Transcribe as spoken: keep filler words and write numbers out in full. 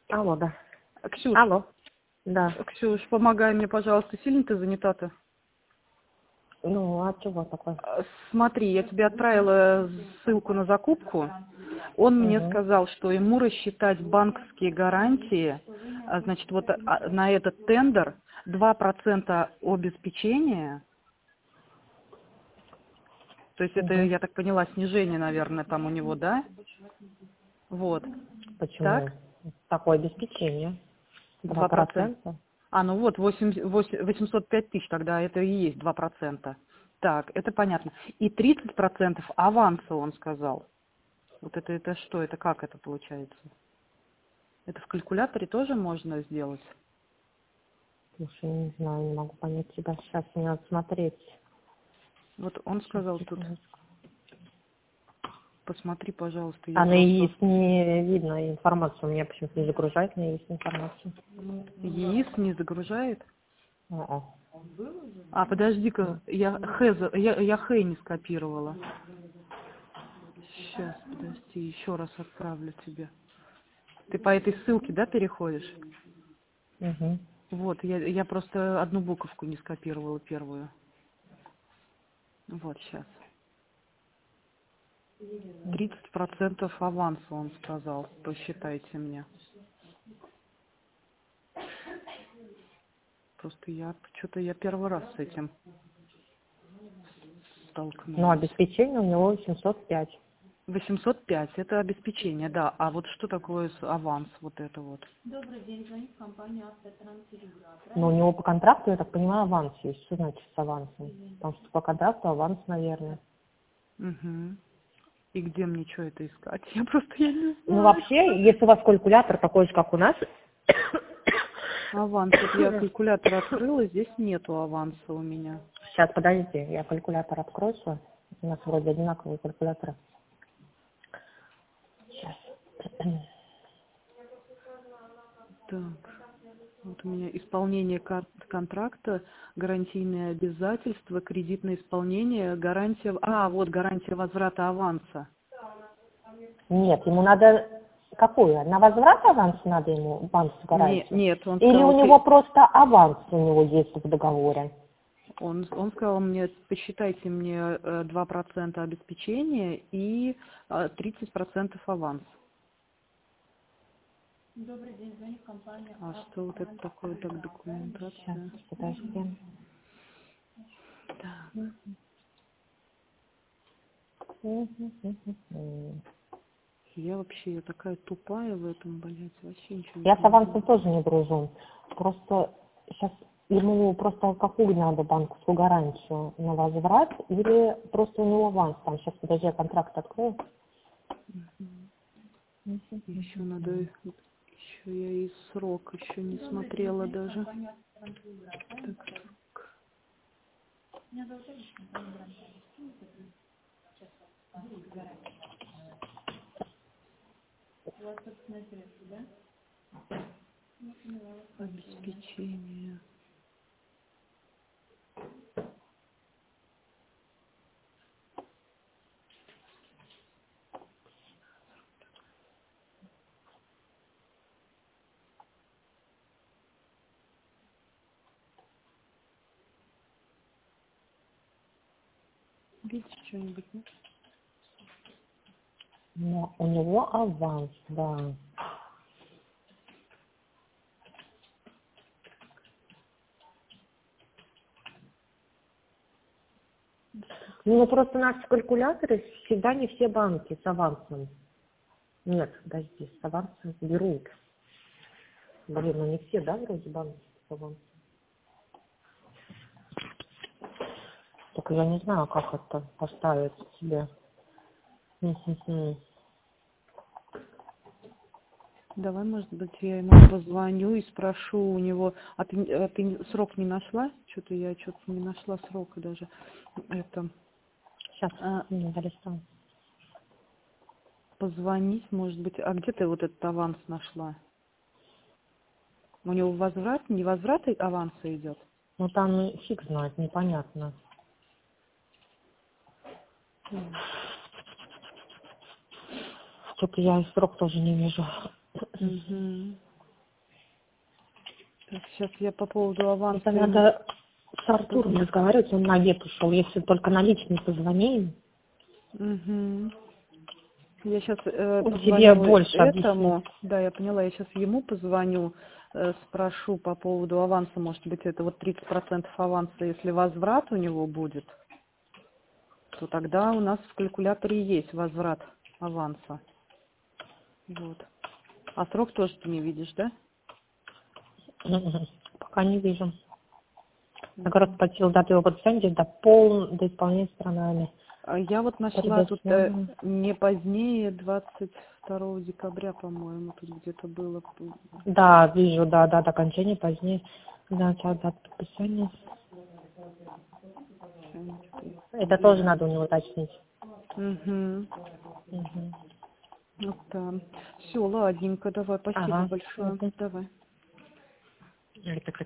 Алло, да. Ксюш, Алло. Да. Ксюш, помогай мне, пожалуйста, сильно ты занята-то? Ну, а чего такое? А, Смотри, я тебе отправила ссылку на закупку. Он мне Угу. сказал, что ему рассчитать банковские гарантии, а, значит, вот а, на этот тендер два процента обеспечения, то есть это, Угу. я так поняла, снижение, наверное, там у него, да? Вот. Почему? Так, Такое обеспечение. Два два процента. процента. А, ну вот, восемь- восемь- восемьсот пять тысяч, тогда это и есть два процента. Так, это понятно. И тридцать процентов аванса, он сказал. Вот это, это что, это как это получается? Это в калькуляторе тоже можно сделать? Слушай, не знаю, не могу понять тебя. Сейчас мне надо смотреть. Вот он Сейчас, сказал тут, секундочку. посмотри, пожалуйста, я А на просто... ИИС не видно информацию. У меня почему-то не загружает на ИИС информацию. ЕИС не загружает? А-а. А, подожди-ка, я Х, за- я, я Х не скопировала. Сейчас, подожди, еще раз отправлю тебе. Ты по этой ссылке, да, переходишь? Угу. Вот, я, я просто одну буковку не скопировала, первую. Вот, сейчас. тридцать процентов аванса, он сказал, посчитайте мне. Просто я, что-то я первый раз с этим Ну, столкнулась. обеспечение у него восемьсот пять. восемьсот пять, это обеспечение, да. А вот что такое с- аванс, вот это вот? Но у него по контракту, я так понимаю, аванс есть. Что значит с авансом? Потому что по контракту аванс, наверное. Угу. И где мне что это искать? Я просто, я не Ну, знаю. вообще, если у вас калькулятор такой же, как у нас, Аванс, вот я калькулятор открыла, здесь нету аванса у меня. сейчас, подождите, я калькулятор открою свой. У нас вроде одинаковые калькуляторы. Сейчас. Так. Вот у меня исполнение кар- контракта, гарантийные обязательства, кредитное исполнение, гарантия... А, вот гарантия возврата аванса. Нет, ему надо... Какую? На возврат аванса надо ему банк Не, гарантию? нет, он Или у сказал, него ты... просто аванс у него есть в договоре? он, он сказал мне, посчитайте мне э, два процента обеспечения и э, тридцать процентов аванс. А что вот это такое, так, Сейчас, документация? подожди. Так. Я вообще, я такая тупая в этом, блядь, вообще ничего не Я с понимаю. авансом тоже не дружу. Просто сейчас ему просто какую надо банковскую гарантию на возврат или просто у него аванс там. Сейчас, подожди, я контракт открою. Еще надо, еще я и срок еще не смотрела даже. Так, срок. Обеспечение. Видишь что-нибудь, нет? Но у него аванс, да. Ну, просто наши калькуляторы всегда не все банки с авансом. Нет, подожди, с авансом берут. Блин, ну не все, да, вроде банки с авансом? Только я не знаю, как это поставить себе. Мгм. Давай, может быть, я ему позвоню и спрошу у него, а ты, а ты срок не нашла? Что-то я что-то не нашла срока даже. Это, Сейчас, а, не залистаю. позвонить, может быть, а где ты вот этот аванс нашла? У него возврат, не возврат и аванса идет? Ну там фиг знает, непонятно. Что-то я и срок тоже не вижу. Угу. Сейчас я по поводу аванса. Это надо с Артуром разговаривать, он на обед ушел. Если только наличные позвоним, Угу. Я сейчас э, он тебе позвоню больше этому. объяснит. Да, я поняла. Я сейчас ему позвоню, э, спрошу по поводу аванса. Может быть, это вот тридцать процентов аванса, если возврат у него будет, то тогда у нас в калькуляторе есть возврат аванса. Вот. А срок тоже ты не видишь, да? Мгм. Пока не вижу. Я как раз спросила дату его подписания до пол до исполнения сторонами. А я вот нашла тут э, не позднее двадцать второго декабря, по-моему, тут где-то было. Да, вижу, да, да, до окончания позднее. Да, дата подписания. Это тоже надо у него уточнить. Угу. Угу. Вот, да. Все, ладненько, давай, спасибо Ага. большое. Мгм. Давай. Это